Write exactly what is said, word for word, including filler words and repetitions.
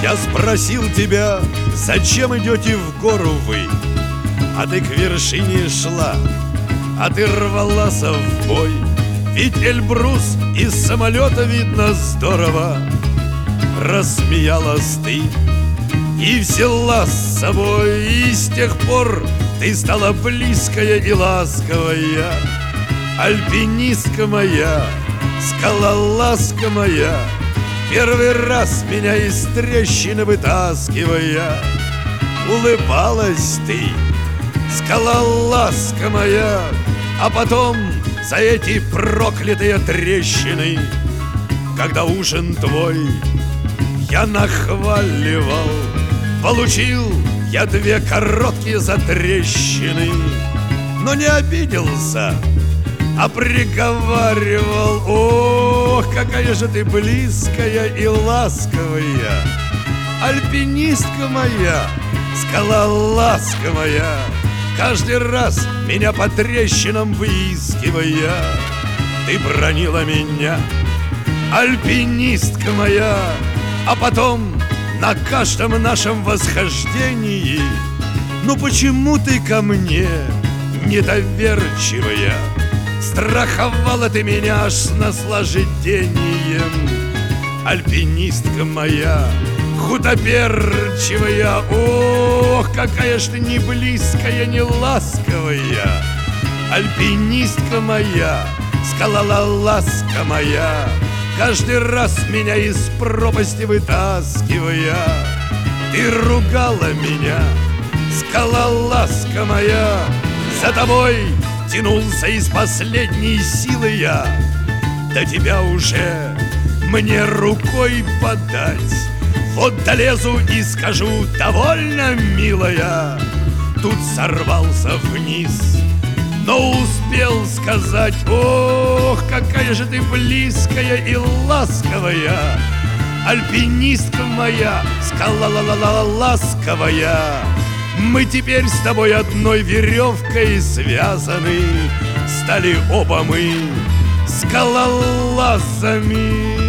Я спросил тебя, зачем идете в гору вы? А ты к вершине шла, а ты рвалась в бой. Ведь Эльбрус из самолета видно здорово. Рассмеялась ты и взяла с собой, и с тех пор ты стала близкая и ласковая. Альпинистка моя, скалолазка моя, первый раз меня из трещины вытаскивая. Улыбалась ты, скалолазка моя, а потом за эти проклятые трещины, когда ужин твой я нахваливал, получил я две короткие затрещины. Но не обиделся, а приговаривал: ох, какая же ты близкая и ласковая, альпинистка моя, скалолазка моя, каждый раз меня по трещинам выискивая. Ты бронила меня, альпинистка моя, а потом на каждом нашем восхождении: ну почему ты ко мне недоверчивая? Страховала ты меня аж с наслаждением. Альпинистка моя, худоперчивая, ох, какая ж ты не близкая, не ласковая. Альпинистка моя, скалолазка моя, каждый раз меня из пропасти вытаскивая. Ты ругала меня, скалолазка моя, за тобой тянулся из последней силы я. До тебя уже мне рукой подать. Вот долезу и скажу: довольно, милая. Тут сорвался вниз, но успел сказать: ох, какая же ты близкая и ласковая, альпинистка моя, скалолазковая. Мы теперь с тобой одной веревкой связаны, стали оба мы скалолазами.